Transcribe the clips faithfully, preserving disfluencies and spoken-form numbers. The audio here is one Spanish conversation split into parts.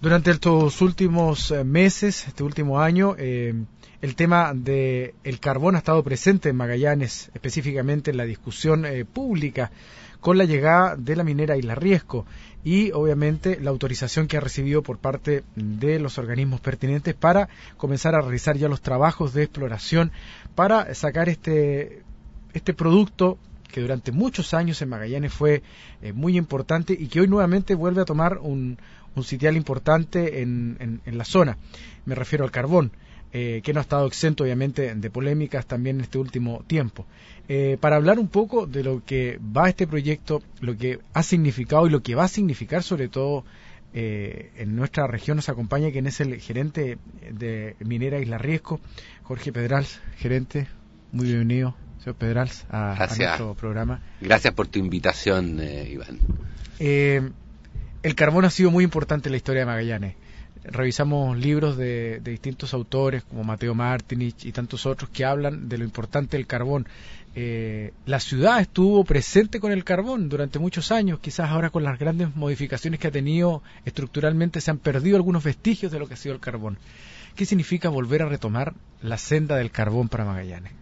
Durante estos últimos meses, este último año, eh, el tema del carbón ha estado presente en Magallanes, específicamente en la discusión eh, pública, con la llegada de la minera Isla Riesco y, obviamente, la autorización que ha recibido por parte de los organismos pertinentes para comenzar a realizar ya los trabajos de exploración para sacar este, este producto que durante muchos años en Magallanes fue eh, muy importante y que hoy nuevamente vuelve a tomar un, un sitial importante en, en, en la zona. Me refiero al carbón, eh, que no ha estado exento obviamente de polémicas también en este último tiempo. Eh, para hablar un poco de lo que va este proyecto, lo que ha significado y lo que va a significar sobre todo eh, en nuestra región, nos acompaña quien es el gerente de Minera Isla Riesco, Jorge Pedrals, gerente, muy bienvenido. Señor Pedrals, a, a nuestro programa. Gracias por tu invitación, eh, Iván. Eh, el carbón ha sido muy importante en la historia de Magallanes. Revisamos libros de, de distintos autores, como Mateo Martinich y tantos otros, que hablan de lo importante del carbón. Eh, la ciudad estuvo presente con el carbón durante muchos años, quizás ahora con las grandes modificaciones que ha tenido estructuralmente se han perdido algunos vestigios de lo que ha sido el carbón. ¿Qué significa volver a retomar la senda del carbón para Magallanes?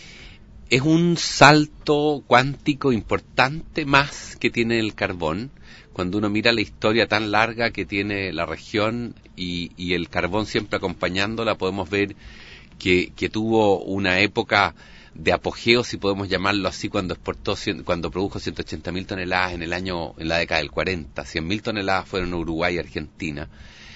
Es un salto cuántico importante más que tiene el carbón. Cuando uno mira la historia tan larga que tiene la región y, y el carbón siempre acompañándola, podemos ver que, que tuvo una época de apogeo, si podemos llamarlo así, cuando exportó, cuando produjo ciento ochenta mil toneladas en el año, en la década del cuarenta. cien mil toneladas fueron a Uruguay y Argentina.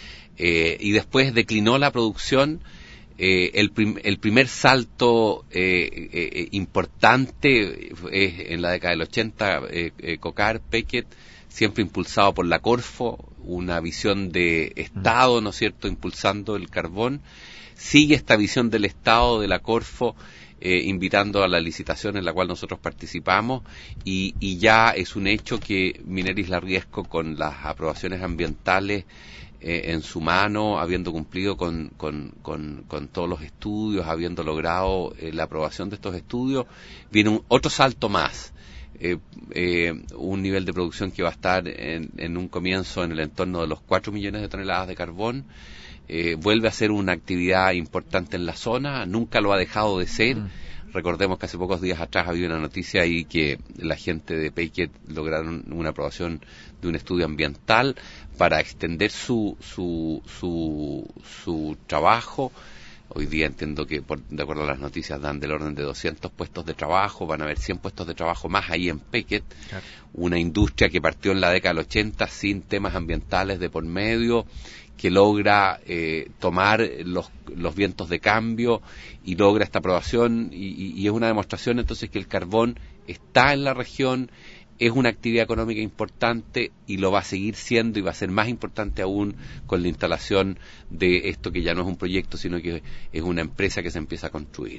Eh, y después declinó la producción. Eh, el, prim, el primer salto eh, eh, importante es en la década del ochenta, eh, eh, Cocar, Pequet, siempre impulsado por la Corfo, una visión de Estado, ¿no es cierto?, impulsando el carbón. Sigue esta visión del Estado, de la Corfo, eh, invitando a la licitación en la cual nosotros participamos, y, y ya es un hecho que Minera Isla Riesco, con las aprobaciones ambientales Eh, en su mano, habiendo cumplido con, con, con, con todos los estudios, habiendo logrado eh, la aprobación de estos estudios, viene un, otro salto más, eh, eh, un nivel de producción que va a estar en, en un comienzo en el entorno de los cuatro millones de toneladas de carbón. Eh, vuelve a ser una actividad importante en la zona, nunca lo ha dejado de ser. Mm. Recordemos que hace pocos días atrás había una noticia ahí que la gente de Pequet lograron una aprobación de un estudio ambiental para extender su su su, su trabajo. Hoy día entiendo que, por, de acuerdo a las noticias, dan del orden de doscientos puestos de trabajo, van a haber cien puestos de trabajo más ahí en Pequet, claro. Una industria que partió en la década del ochenta sin temas ambientales de por medio, que logra eh, tomar los, los vientos de cambio y logra esta aprobación, y, y, y es una demostración entonces que el carbón está en la región, es una actividad económica importante y lo va a seguir siendo, y va a ser más importante aún con la instalación de esto, que ya no es un proyecto, sino que es una empresa que se empieza a construir.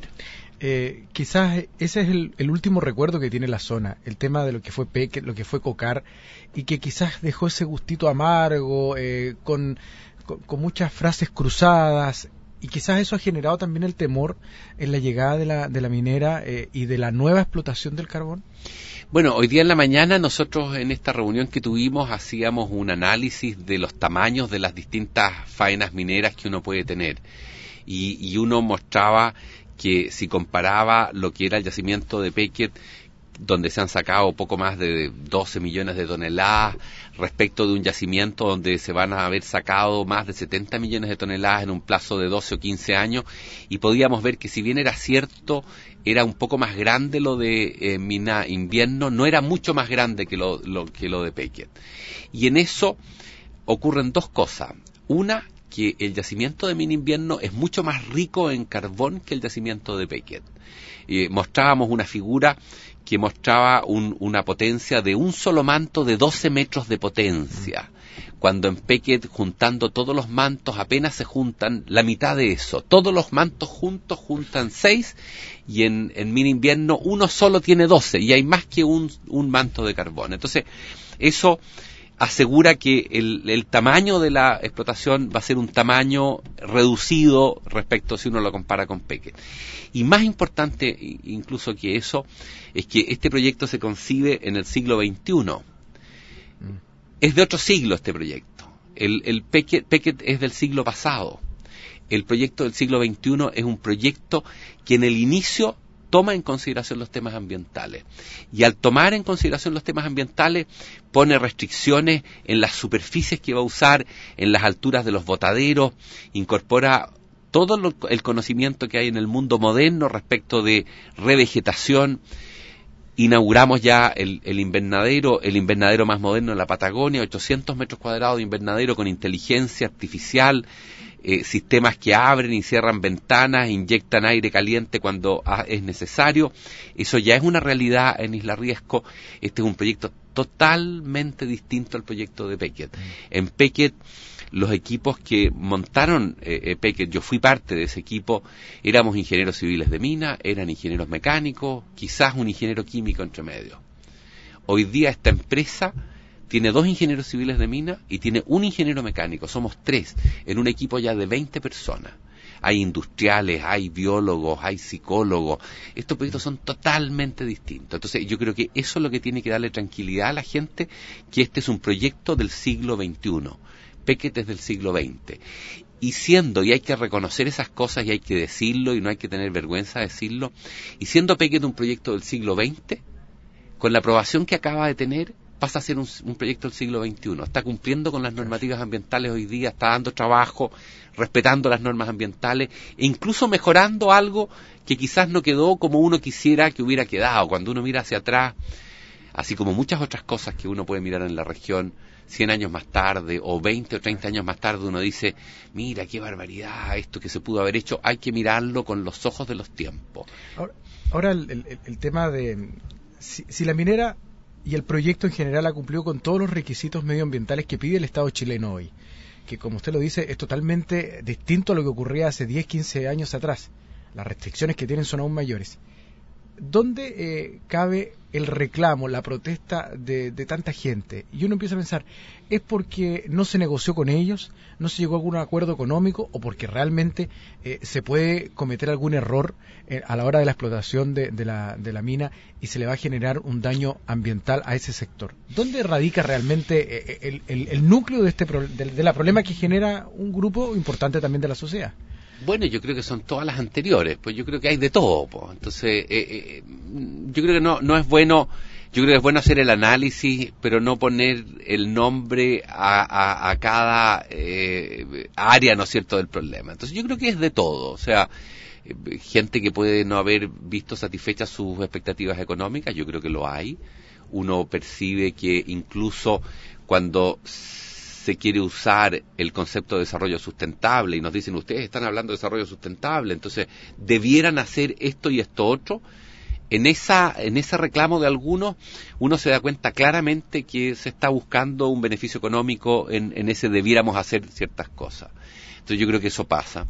Eh, quizás ese es el, el último recuerdo que tiene la zona, el tema de lo que fue Pequet, lo que fue Cocar, y que quizás dejó ese gustito amargo, eh, con, con, con muchas frases cruzadas, y quizás eso ha generado también el temor en la llegada de la, de la minera eh, y de la nueva explotación del carbón. Bueno, hoy día en la mañana nosotros en esta reunión que tuvimos hacíamos un análisis de los tamaños de las distintas faenas mineras que uno puede tener, y, y uno mostraba que si comparaba lo que era el yacimiento de Pequet, donde se han sacado poco más de doce millones de toneladas, respecto de un yacimiento donde se van a haber sacado más de setenta millones de toneladas en un plazo de doce o quince años, y podíamos ver que si bien era cierto, era un poco más grande lo de eh, Mina Invierno, no era mucho más grande que lo, lo, que lo de Pequet. Y en eso ocurren dos cosas. Una, que el yacimiento de Mina Invierno es mucho más rico en carbón que el yacimiento de Pequet. Eh, mostrábamos una figura que mostraba un, una potencia de un solo manto de doce metros de potencia, cuando en Pequet, juntando todos los mantos, apenas se juntan la mitad de eso. Todos los mantos juntos juntan seis, y en, en Mina Invierno uno solo tiene doce, y hay más que un, un manto de carbón. Entonces, eso asegura que el, el tamaño de la explotación va a ser un tamaño reducido respecto si uno lo compara con Pequet. Y más importante incluso que eso, es que este proyecto se concibe en el siglo veintiuno. Mm. Es de otro siglo este proyecto. El, el Pequet, Pequet es del siglo pasado. El proyecto del siglo veintiuno es un proyecto que en el inicio toma en consideración los temas ambientales. Y al tomar en consideración los temas ambientales, pone restricciones en las superficies que va a usar, en las alturas de los botaderos, incorpora todo lo, el conocimiento que hay en el mundo moderno respecto de revegetación. Inauguramos ya el, el invernadero, el invernadero más moderno en la Patagonia, ochocientos metros cuadrados de invernadero con inteligencia artificial, eh, sistemas que abren y cierran ventanas, inyectan aire caliente cuando ah, es necesario. Eso ya es una realidad en Isla Riesco. Este es un proyecto totalmente distinto al proyecto de Pequet. En Pequet, los equipos que montaron eh, eh, Pequet, yo fui parte de ese equipo, éramos ingenieros civiles de mina, eran ingenieros mecánicos, quizás un ingeniero químico entre medio. Hoy día esta empresa tiene dos ingenieros civiles de mina y tiene un ingeniero mecánico, somos tres, en un equipo ya de veinte personas. Hay industriales, hay biólogos, hay psicólogos. Estos proyectos son totalmente distintos. Entonces yo creo que eso es lo que tiene que darle tranquilidad a la gente, que este es un proyecto del siglo veintiuno. Pequet es del siglo veinte. Y siendo, y hay que reconocer esas cosas y hay que decirlo, y no hay que tener vergüenza de decirlo, y siendo Pequet un proyecto del siglo veinte, con la aprobación que acaba de tener, pasa a ser un, un proyecto del siglo veintiuno. Está cumpliendo con las normativas ambientales hoy día, está dando trabajo, respetando las normas ambientales, e incluso mejorando algo que quizás no quedó como uno quisiera que hubiera quedado. Cuando uno mira hacia atrás, así como muchas otras cosas que uno puede mirar en la región, cien años más tarde, o veinte o treinta años más tarde, uno dice, mira, qué barbaridad, esto que se pudo haber hecho, hay que mirarlo con los ojos de los tiempos. Ahora, ahora el, el, el tema de, si, si la minera y el proyecto en general ha cumplido con todos los requisitos medioambientales que pide el Estado chileno hoy, que como usted lo dice, es totalmente distinto a lo que ocurría hace diez, quince años atrás. Las restricciones que tienen son aún mayores. ¿Dónde eh, cabe el reclamo, la protesta de, de tanta gente? Y uno empieza a pensar, ¿es porque no se negoció con ellos, no se llegó a algún acuerdo económico, o porque realmente eh, se puede cometer algún error eh, a la hora de la explotación de, de, la, de la mina y se le va a generar un daño ambiental a ese sector? ¿Dónde radica realmente eh, el, el, el núcleo de este pro, de, de la problema que genera un grupo importante también de la sociedad? Bueno, yo creo que son todas las anteriores, pues yo creo que hay de todo, pues. Entonces, eh, eh, yo creo que no, no es bueno, yo creo que es bueno hacer el análisis, pero no poner el nombre a, a, a cada eh, área, ¿no es cierto?, del problema. Entonces, yo creo que es de todo, o sea, eh, gente que puede no haber visto satisfechas sus expectativas económicas, yo creo que lo hay. Uno percibe que incluso cuando se quiere usar el concepto de desarrollo sustentable y nos dicen, ustedes están hablando de desarrollo sustentable, entonces debieran hacer esto y esto otro. En esa en ese reclamo de algunos, uno se da cuenta claramente que se está buscando un beneficio económico en, en ese debiéramos hacer ciertas cosas. Entonces yo creo que eso pasa.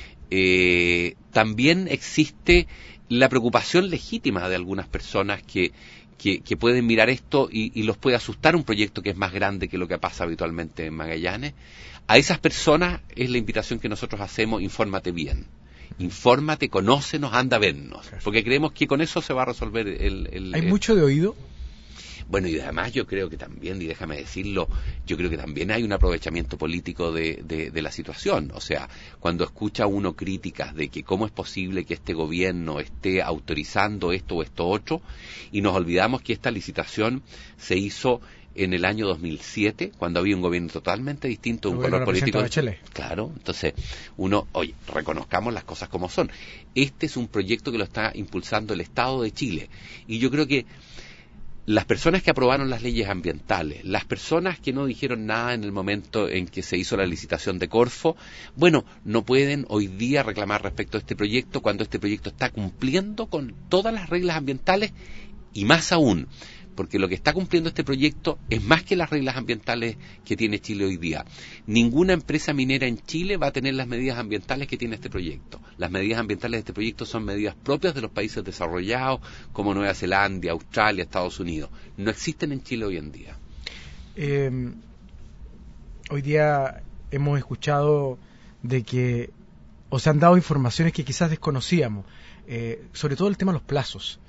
Eh, también existe la preocupación legítima de algunas personas que Que, que pueden mirar esto y, y los puede asustar un proyecto que es más grande que lo que pasa habitualmente en Magallanes. A esas personas es la invitación que nosotros hacemos, infórmate bien. Infórmate, conócenos, anda a vernos. Porque creemos que con eso se va a resolver el... el ¿Hay el... mucho de oído? Bueno, y además yo creo que también, y déjame decirlo, yo creo que también hay un aprovechamiento político de, de, de la situación. O sea, cuando escucha uno críticas de que cómo es posible que este gobierno esté autorizando esto o esto otro, y nos olvidamos que esta licitación se hizo en el año dos mil siete, cuando había un gobierno totalmente distinto, un color político. Claro, entonces uno, oye, reconozcamos las cosas como son. Este es un proyecto que lo está impulsando el Estado de Chile, y yo creo que las personas que aprobaron las leyes ambientales, las personas que no dijeron nada en el momento en que se hizo la licitación de Corfo, bueno, no pueden hoy día reclamar respecto a este proyecto cuando este proyecto está cumpliendo con todas las reglas ambientales, y más aún, porque lo que está cumpliendo este proyecto es más que las reglas ambientales que tiene Chile hoy día. Ninguna empresa minera en Chile va a tener las medidas ambientales que tiene este proyecto. Las medidas ambientales de este proyecto son medidas propias de los países desarrollados, como Nueva Zelanda, Australia, Estados Unidos. No existen en Chile hoy en día. Eh, hoy día hemos escuchado de que, o se han dado informaciones que quizás desconocíamos, eh, sobre todo el tema de los plazos.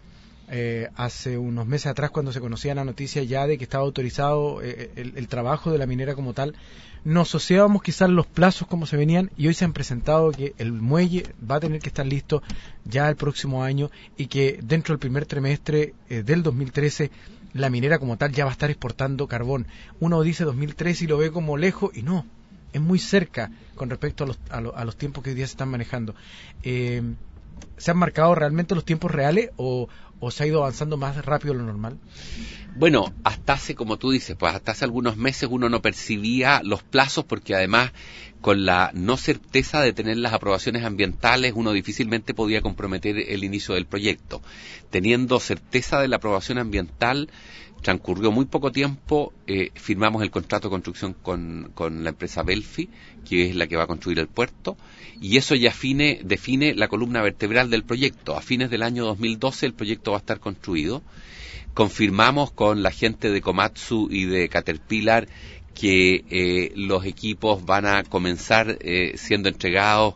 eh, hace unos meses atrás, cuando se conocía la noticia ya de que estaba autorizado eh, el, el trabajo de la minera como tal, nos asociábamos quizás los plazos como se venían, y hoy se han presentado que el muelle va a tener que estar listo ya el próximo año, y que dentro del primer trimestre eh, del dos mil trece la minera como tal ya va a estar exportando carbón. Uno dice dos mil trece y lo ve como lejos, y no, es muy cerca con respecto a los, a, lo, a los tiempos que hoy día se están manejando. Eh, ¿Se han marcado realmente los tiempos reales o, o se ha ido avanzando más rápido de lo normal? Bueno, hasta hace, como tú dices, pues hasta hace algunos meses uno no percibía los plazos, porque además con la no certeza de tener las aprobaciones ambientales uno difícilmente podía comprometer el inicio del proyecto. Teniendo certeza de la aprobación ambiental, transcurrió muy poco tiempo, eh, firmamos el contrato de construcción con, con la empresa Belfi, que es la que va a construir el puerto, y eso ya fine, define la columna vertebral del proyecto. A fines del año dos mil doce el proyecto va a estar construido. Confirmamos con la gente de Komatsu y de Caterpillar que eh, los equipos van a comenzar eh, siendo entregados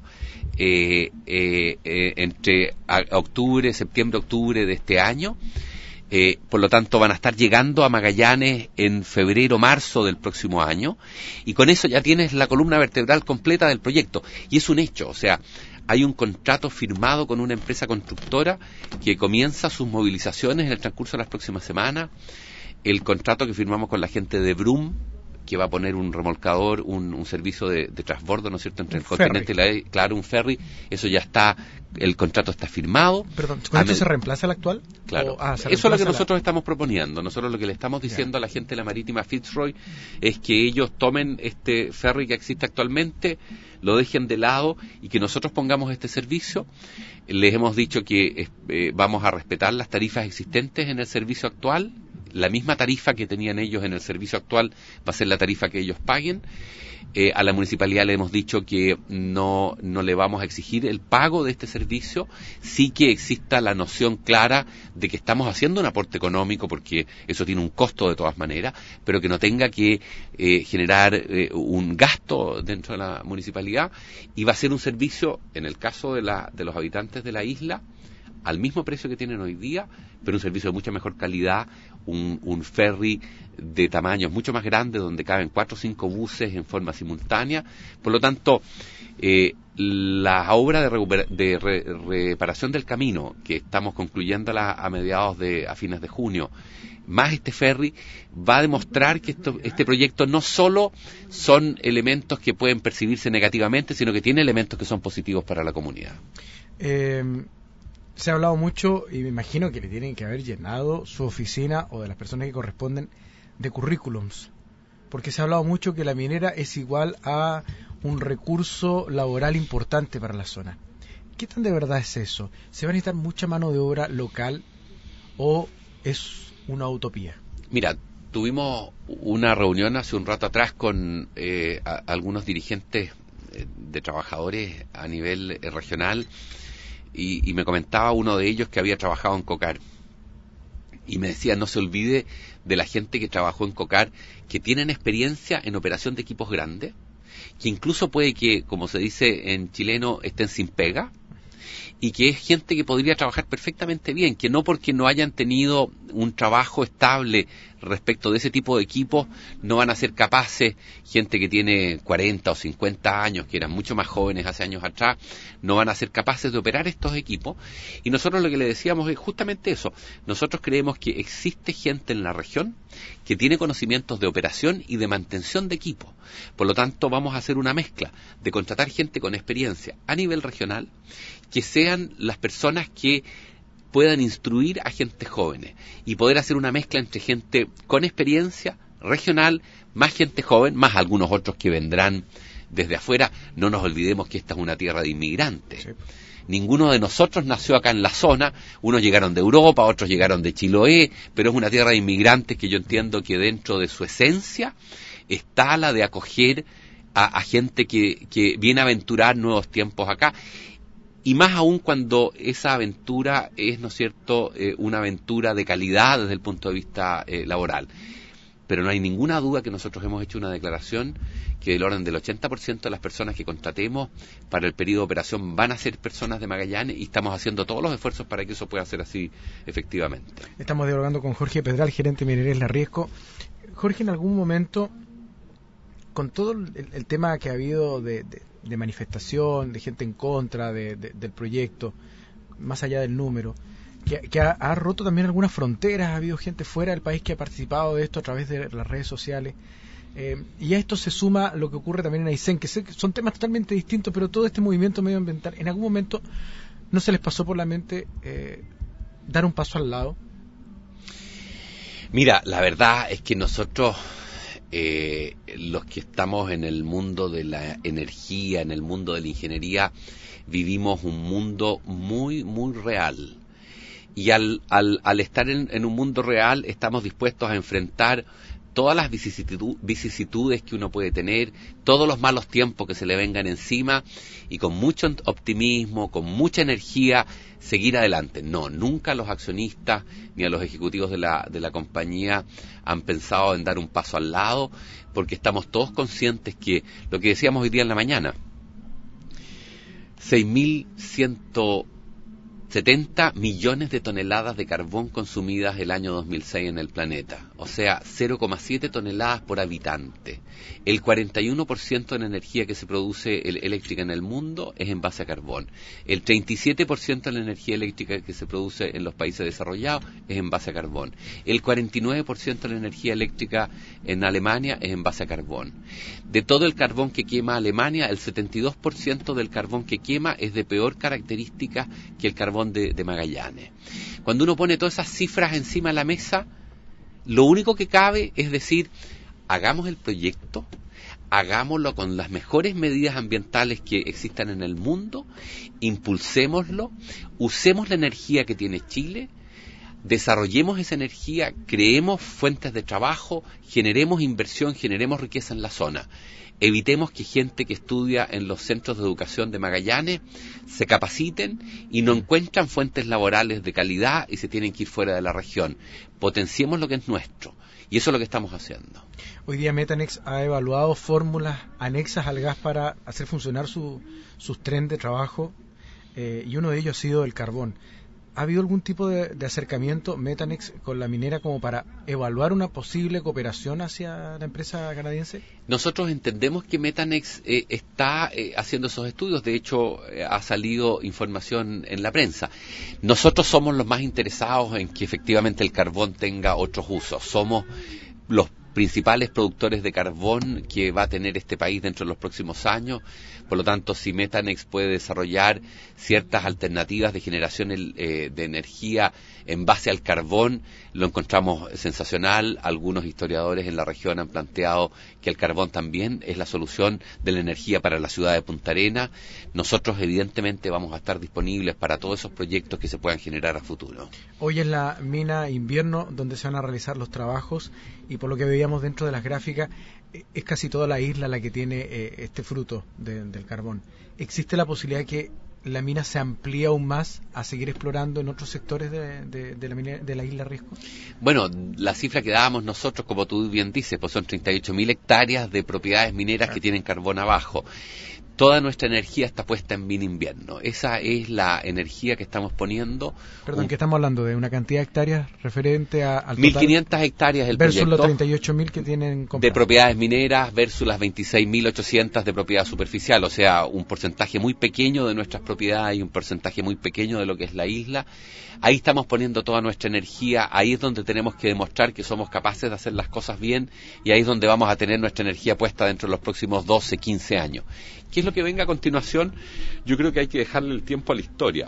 eh, eh, eh, entre a, octubre, septiembre, octubre de este año. Eh, por lo tanto, van a estar llegando a Magallanes en febrero, marzo del próximo año, y con eso ya tienes la columna vertebral completa del proyecto. Y es un hecho, o sea, hay un contrato firmado con una empresa constructora que comienza sus movilizaciones en el transcurso de las próximas semanas. El contrato que firmamos con la gente de Brum, que va a poner un remolcador, un, un servicio de, de transbordo, ¿no es cierto?, entre un el continente ferry. y la... Claro, un ferry, eso ya está, el contrato está firmado. Perdón, ¿con esto me... se reemplaza el actual? Claro, o, ah, eso es lo que nosotros la... estamos proponiendo. Nosotros lo que le estamos diciendo yeah. a la gente de la marítima Fitzroy es que ellos tomen este ferry que existe actualmente, lo dejen de lado y que nosotros pongamos este servicio. Les hemos dicho que eh, vamos a respetar las tarifas existentes en el servicio actual. La misma tarifa que tenían ellos en el servicio actual va a ser la tarifa que ellos paguen. Eh, a la municipalidad le hemos dicho que no, no le vamos a exigir el pago de este servicio, sí que exista la noción clara de que estamos haciendo un aporte económico, porque eso tiene un costo de todas maneras, pero que no tenga que eh, generar eh, un gasto dentro de la municipalidad, y va a ser un servicio, en el caso de, la, de los habitantes de la isla, al mismo precio que tienen hoy día, pero un servicio de mucha mejor calidad, un, un ferry de tamaños mucho más grande, donde caben cuatro o cinco buses en forma simultánea. Por lo tanto, eh, la obra de, recupera- de re- reparación del camino, que estamos concluyéndola a mediados de, a fines de junio, más este ferry, va a demostrar que esto, este proyecto no solo son elementos que pueden percibirse negativamente, sino que tiene elementos que son positivos para la comunidad. Eh... Se ha hablado mucho, y me imagino que le tienen que haber llenado su oficina o de las personas que corresponden de currículums, porque se ha hablado mucho que la minera es igual a un recurso laboral importante para la zona. ¿Qué tan de verdad es eso? ¿Se va a necesitar mucha mano de obra local o es una utopía? Mira, tuvimos una reunión hace un rato atrás con eh, a, algunos dirigentes eh, de trabajadores a nivel eh, regional. Y, y me comentaba uno de ellos que había trabajado en Cocar, y me decía, no se olvide de la gente que trabajó en Cocar, que tienen experiencia en operación de equipos grandes, que incluso puede que, como se dice en chileno, estén sin pega, y que es gente que podría trabajar perfectamente bien, que no porque no hayan tenido un trabajo estable respecto de ese tipo de equipos, no van a ser capaces, gente que tiene cuarenta o cincuenta años, que eran mucho más jóvenes hace años atrás, no van a ser capaces de operar estos equipos. Y nosotros lo que le decíamos es justamente eso. Nosotros creemos que existe gente en la región que tiene conocimientos de operación y de mantención de equipos. Por lo tanto, vamos a hacer una mezcla de contratar gente con experiencia a nivel regional, que sean las personas que puedan instruir a gente jóvenes, y poder hacer una mezcla entre gente con experiencia regional, más gente joven, más algunos otros que vendrán desde afuera. No nos olvidemos que esta es una tierra de inmigrantes. Sí. Ninguno de nosotros nació acá en la zona, unos llegaron de Europa, otros llegaron de Chiloé, pero es una tierra de inmigrantes que yo entiendo que dentro de su esencia está la de acoger a, a gente que, que viene a aventurar nuevos tiempos acá. Y más aún cuando esa aventura es, ¿no es cierto?, eh, una aventura de calidad desde el punto de vista eh, laboral. pero no hay ninguna duda que nosotros hemos hecho una declaración que del orden del ochenta por ciento de las personas que contratemos para el periodo de operación van a ser personas de Magallanes, y estamos haciendo todos los esfuerzos para que eso pueda ser así efectivamente. Estamos dialogando con Jorge Pedral, gerente de Minería La Riesco. Jorge, en algún momento, con todo el, el tema que ha habido de, de, de manifestación, de gente en contra de, de, del proyecto, más allá del número, que, que ha, ha roto también algunas fronteras, ha habido gente fuera del país que ha participado de esto a través de las redes sociales, eh, y a esto se suma lo que ocurre también en Aysén, que sé que son temas totalmente distintos, pero todo este movimiento medioambiental, ¿en algún momento no se les pasó por la mente eh, dar un paso al lado? Mira, la verdad es que nosotros, eh, los que estamos en el mundo de la energía, en el mundo de la ingeniería, vivimos un mundo muy, muy real. Y al, al, al estar en, en un mundo real, estamos dispuestos a enfrentar todas las vicisitud, vicisitudes que uno puede tener, todos los malos tiempos que se le vengan encima, y con mucho optimismo, con mucha energía, seguir adelante. No, nunca los accionistas ni a los ejecutivos de la, de la compañía han pensado en dar un paso al lado, porque estamos todos conscientes que, lo que decíamos hoy día en la mañana, seis mil ciento setenta millones de toneladas de carbón consumidas el año dos mil seis en el planeta, o sea, cero coma siete toneladas por habitante. El cuarenta y uno por ciento de la energía que se produce eléctrica en el mundo es en base a carbón. El treinta y siete por ciento de la energía eléctrica que se produce en los países desarrollados es en base a carbón. El cuarenta y nueve por ciento de la energía eléctrica en Alemania es en base a carbón. De todo el carbón que quema Alemania, el setenta y dos por ciento del carbón que quema es de peor característica que el carbón De, de Magallanes. Cuando uno pone todas esas cifras encima de la mesa, lo único que cabe es decir, hagamos el proyecto, hagámoslo con las mejores medidas ambientales que existan en el mundo, impulsémoslo, usemos la energía que tiene Chile, desarrollemos esa energía, creemos fuentes de trabajo, generemos inversión, generemos riqueza en la zona. Evitemos que gente que estudia en los centros de educación de Magallanes se capaciten y no encuentran fuentes laborales de calidad y se tienen que ir fuera de la región. Potenciemos lo que es nuestro, y eso es lo que estamos haciendo. Hoy día Metanex ha evaluado fórmulas anexas al gas para hacer funcionar su, sus trenes de trabajo, eh, y uno de ellos ha sido el carbón. ¿Ha habido algún tipo de, de acercamiento Metanex con la minera como para evaluar una posible cooperación hacia la empresa canadiense? Nosotros entendemos que Metanex eh, está eh, haciendo esos estudios. De hecho, eh, ha salido información en la prensa. Nosotros somos los más interesados en que efectivamente el carbón tenga otros usos. Somos los principales productores de carbón que va a tener este país dentro de los próximos años. Por lo tanto, si Metanex puede desarrollar ciertas alternativas de generación eh, de energía en base al carbón, lo encontramos sensacional. Algunos historiadores en la región han planteado que el carbón también es la solución de la energía para la ciudad de Punta Arenas. Nosotros, evidentemente, vamos a estar disponibles para todos esos proyectos que se puedan generar a futuro. Hoy es la mina invierno donde se van a realizar los trabajos, y por lo que veíamos dentro de las gráficas, es casi toda la isla la que tiene eh, este fruto de, del carbón. ¿Existe la posibilidad de que la mina se amplíe aún más a seguir explorando en otros sectores de, de, de, la, mina, de la isla Riesco? Bueno, la cifra que dábamos nosotros, como tú bien dices, pues son treinta y ocho mil hectáreas de propiedades mineras, claro, que tienen carbón abajo. Toda nuestra energía está puesta en mina invierno. Esa es la energía que estamos poniendo. Perdón, un... ¿qué estamos hablando? ¿De una cantidad de hectáreas referente a, al mil quinientas hectáreas el versus proyecto, los treinta y ocho mil que tienen compradas, de propiedades mineras versus las veintiséis mil ochocientas de propiedad superficial. O sea, un porcentaje muy pequeño de nuestras propiedades y un porcentaje muy pequeño de lo que es la isla. Ahí estamos poniendo toda nuestra energía. Ahí es donde tenemos que demostrar que somos capaces de hacer las cosas bien, y ahí es donde vamos a tener nuestra energía puesta dentro de los próximos doce, quince años. ¿Qué es lo que venga a continuación? Yo creo que hay que dejarle el tiempo a la historia.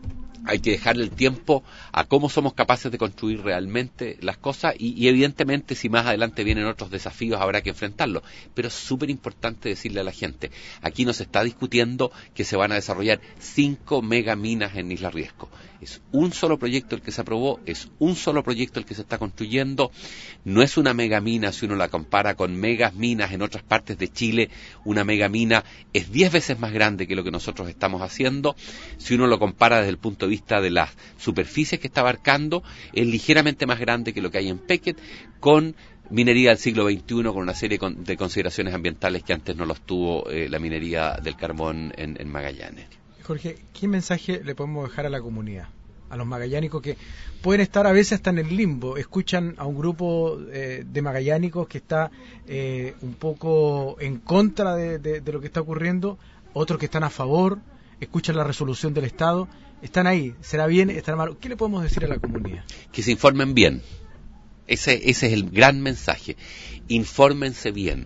Hay que dejarle el tiempo a cómo somos capaces de construir realmente las cosas, y, y evidentemente si más adelante vienen otros desafíos habrá que enfrentarlos. Pero es súper importante decirle a la gente, aquí no se está discutiendo que se van a desarrollar cinco megaminas en Isla Riesco. Es un solo proyecto el que se aprobó, es un solo proyecto el que se está construyendo. No es una megamina si uno la compara con megas minas en otras partes de Chile. Una megamina es diez veces más grande que lo que nosotros estamos haciendo. Si uno lo compara desde el punto de vista de las superficies que está abarcando, es ligeramente más grande que lo que hay en Pequet, con minería del siglo veintiuno con una serie de consideraciones ambientales que antes no los tuvo eh, la minería del carbón en, en Magallanes. Jorge, ¿qué mensaje le podemos dejar a la comunidad, a los magallánicos que pueden estar a veces hasta en el limbo? Escuchan a un grupo eh, de magallánicos que está eh, un poco en contra de, de, de lo que está ocurriendo, otros que están a favor, escuchan la resolución del Estado, están ahí, ¿será bien, estará mal? ¿Qué le podemos decir a la comunidad? Que se informen bien. Ese, ese es el gran mensaje. Infórmense bien.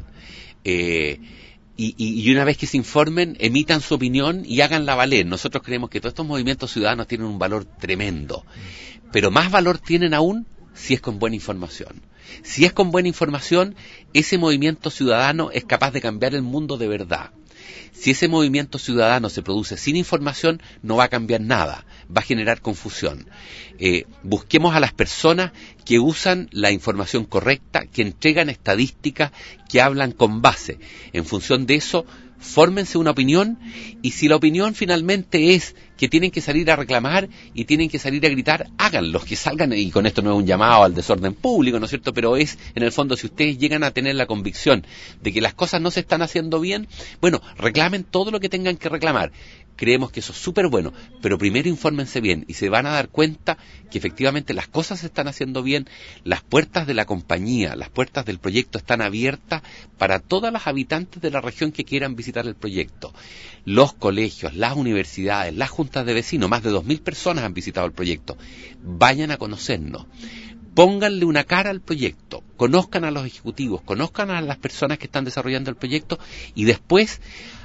Eh, y, y, y una vez que se informen, emitan su opinión y háganla valer. Nosotros creemos que todos estos movimientos ciudadanos tienen un valor tremendo. Pero más valor tienen aún si es con buena información. Si es con buena información, ese movimiento ciudadano es capaz de cambiar el mundo de verdad. Si ese movimiento ciudadano se produce sin información, no va a cambiar nada, va a generar confusión. Eh, busquemos a las personas que usan la información correcta, que entregan estadísticas, que hablan con base. En función de eso, fórmense una opinión, y si la opinión finalmente es que tienen que salir a reclamar y tienen que salir a gritar, háganlo, que salgan, y con esto no es un llamado al desorden público, ¿no es cierto?, pero es, en el fondo, si ustedes llegan a tener la convicción de que las cosas no se están haciendo bien, bueno, reclamen todo lo que tengan que reclamar. Creemos que eso es súper bueno, pero primero infórmense bien y se van a dar cuenta que efectivamente las cosas se están haciendo bien, las puertas de la compañía, las puertas del proyecto están abiertas para todas las habitantes de la región que quieran visitar el proyecto. Los colegios, las universidades, las juntas de vecinos, más de dos mil personas han visitado el proyecto. Vayan a conocernos. Pónganle una cara al proyecto, conozcan a los ejecutivos, conozcan a las personas que están desarrollando el proyecto y después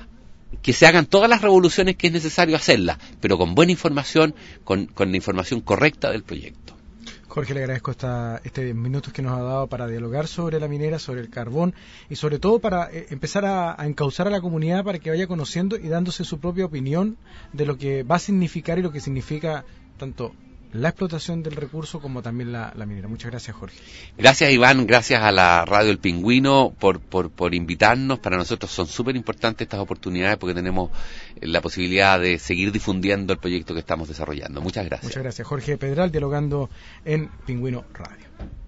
que se hagan todas las revoluciones que es necesario hacerlas, pero con buena información, con, con la información correcta del proyecto. Jorge, le agradezco esta, este minutos que nos ha dado para dialogar sobre la minera, sobre el carbón y sobre todo para eh, empezar a, a encauzar a la comunidad para que vaya conociendo y dándose su propia opinión de lo que va a significar y lo que significa tanto la explotación del recurso como también la, la minera. Muchas gracias, Jorge. Gracias, Iván, gracias a la Radio El Pingüino por, por, por invitarnos. Para nosotros son súper importantes estas oportunidades porque tenemos la posibilidad de seguir difundiendo el proyecto que estamos desarrollando. Muchas gracias. Muchas gracias, Jorge Pedral, dialogando en Pingüino Radio.